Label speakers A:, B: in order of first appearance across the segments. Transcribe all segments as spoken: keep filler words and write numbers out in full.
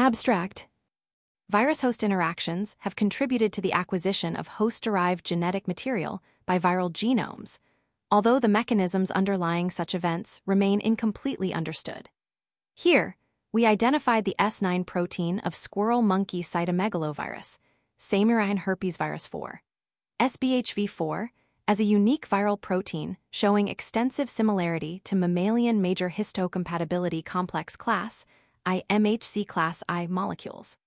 A: Abstract. Virus-host interactions have contributed to the acquisition of host-derived genetic material by viral genomes, although the mechanisms underlying such events remain incompletely understood. Here, we identified the S nine protein of squirrel monkey cytomegalovirus, Samarine herpes virus four, S B H V four, as a unique viral protein showing extensive similarity to mammalian major histocompatibility complex class, I M H C class I molecules.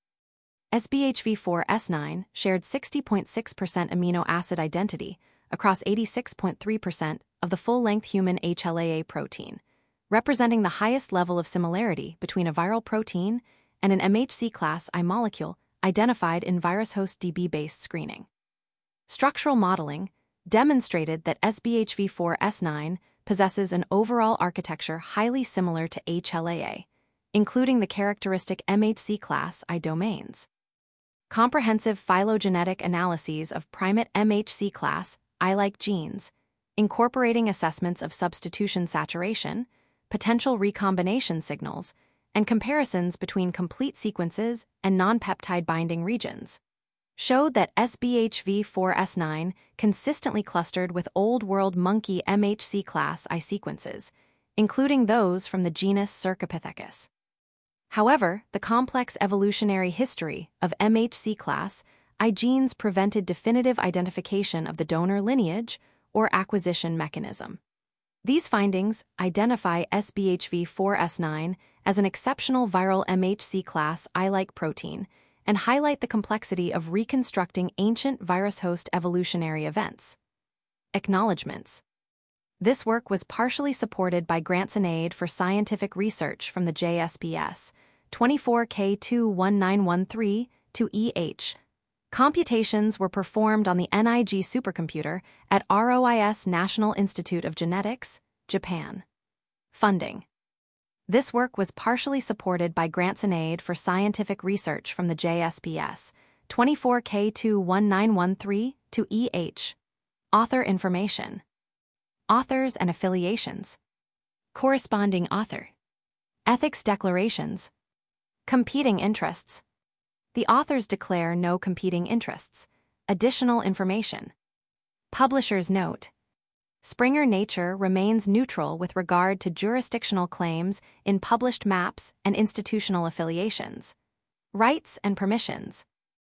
A: S B H V four S nine shared sixty point six percent amino acid identity across eighty-six point three percent of the full-length human H L A A protein, representing the highest level of similarity between a viral protein and an M H C class I molecule identified in virus-host D B-based screening. Structural modeling demonstrated that S B H V four S nine possesses an overall architecture highly similar to H L A A, including the characteristic M H C class I domains. Comprehensive phylogenetic analyses of primate M H C class I-like genes, incorporating assessments of substitution saturation, potential recombination signals, and comparisons between complete sequences and non-peptide binding regions, showed that S B H V four S nine consistently clustered with Old World monkey M H C class I sequences, including those from the genus Cercopithecus. However, the complex evolutionary history of M H C class I genes prevented definitive identification of the donor lineage or acquisition mechanism. These findings identify S B H V four S nine as an exceptional viral M H C class I-like protein and highlight the complexity of reconstructing ancient virus-host evolutionary events. Acknowledgements. This work was partially supported by grants and aid for scientific research from the J S P S twenty-four K two one nine one three to E H. Computations were performed on the N I G supercomputer at R O I S National Institute of Genetics, Japan. Funding. This work was partially supported by grants and aid for scientific research from the J S P S twenty-four K two one nine one three to E H. Author information. Authors and affiliations. Corresponding author. Ethics declarations. Competing interests. The authors declare no competing interests. Additional information. Publisher's note. Springer Nature remains neutral with regard to jurisdictional claims in published maps and institutional affiliations. Rights and permissions.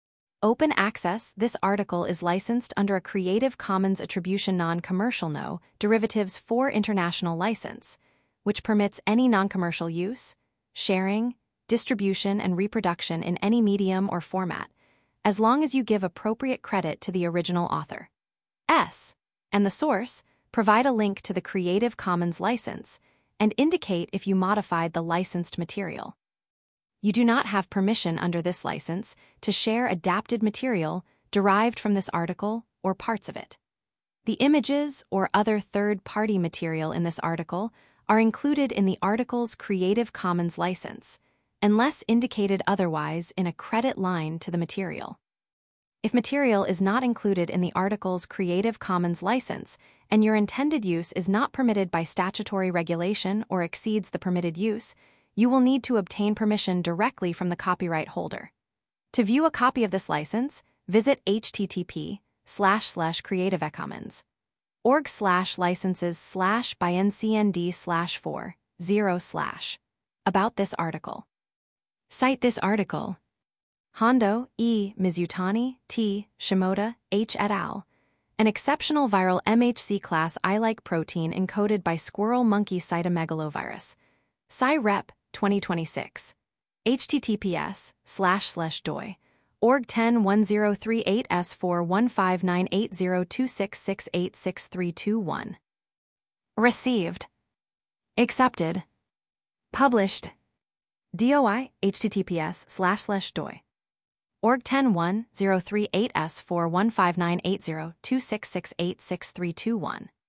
A: Open access. This article is licensed under a Creative Commons Attribution Non-Commercial No. Derivatives four International License, which permits any non-commercial use, sharing, distribution, and reproduction in any medium or format, as long as you give appropriate credit to the original author. S. And the source, provide a link to the Creative Commons license, and indicate if you modified the licensed material. You do not have permission under this license to share adapted material derived from this article or parts of it. The images or other third-party material in this article are included in the article's Creative Commons license, unless indicated otherwise in a credit line to the material. If material is not included in the article's Creative Commons license and your intended use is not permitted by statutory regulation or exceeds the permitted use, you will need to obtain permission directly from the copyright holder. To view a copy of this license, visit http slash slash creativecommons org slash licenses slash by ncnd slash four zero slash about this article. Cite this article. Hondo, E. Mizutani, T. Shimoda, H. et al. An exceptional viral M H C class I-like protein encoded by squirrel monkey cytomegalovirus. Sci-Rep twenty twenty-six. https slash slash doi org ten one zero three eight s four one five nine eight zero two six six eight six three two one. Received. Accepted. Published. D O I https slash slash doi org ten one zero three eight s four one five nine eight zero two six six eight six three two one.